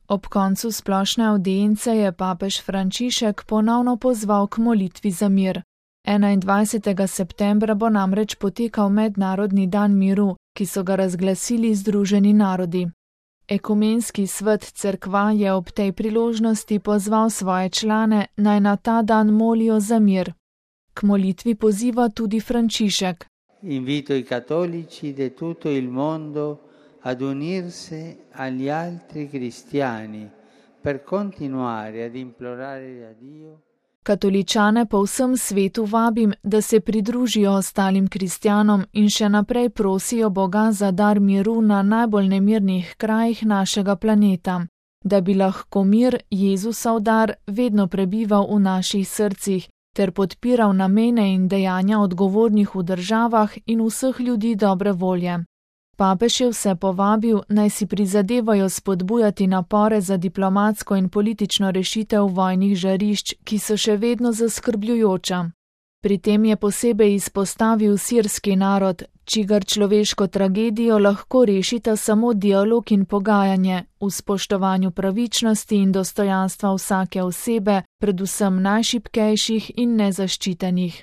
Ob koncu splošne avdience je papež Frančišek ponovno pozval k molitvi za mir. 21. septembra bo namreč potekal Mednarodni dan miru, ki so ga razglasili Združeni narodi. Ekumenski svet cerkva je ob tej priložnosti pozval svoje člane, naj na ta dan molijo za mir. K molitvi poziva tudi Frančišek. Invito i cattolici di tutto il mondo ad unirsi agli altri cristiani per continuare ad implorare a Dio. Katoličane po vsem svetu vabim, da se pridružijo ostalim kristjanom in še naprej prosijo Boga za dar miru na najbolj nemirnih krajih našega planeta, da bi lahko mir, Jezusov dar, vedno prebival v naših srcih ter podpiral namene in dejanja odgovornih v državah in vseh ljudi dobre volje. Papež je vse povabil, naj si prizadevajo spodbujati napore za diplomatsko in politično rešitev vojnih žarišč, ki so še vedno zaskrbljujoča. Pri tem je posebej izpostavil sirski narod, čigar človeško tragedijo lahko rešita samo dialog in pogajanje v spoštovanju pravičnosti in dostojanstva vsake osebe, predvsem najšibkejših in nezaščitenih.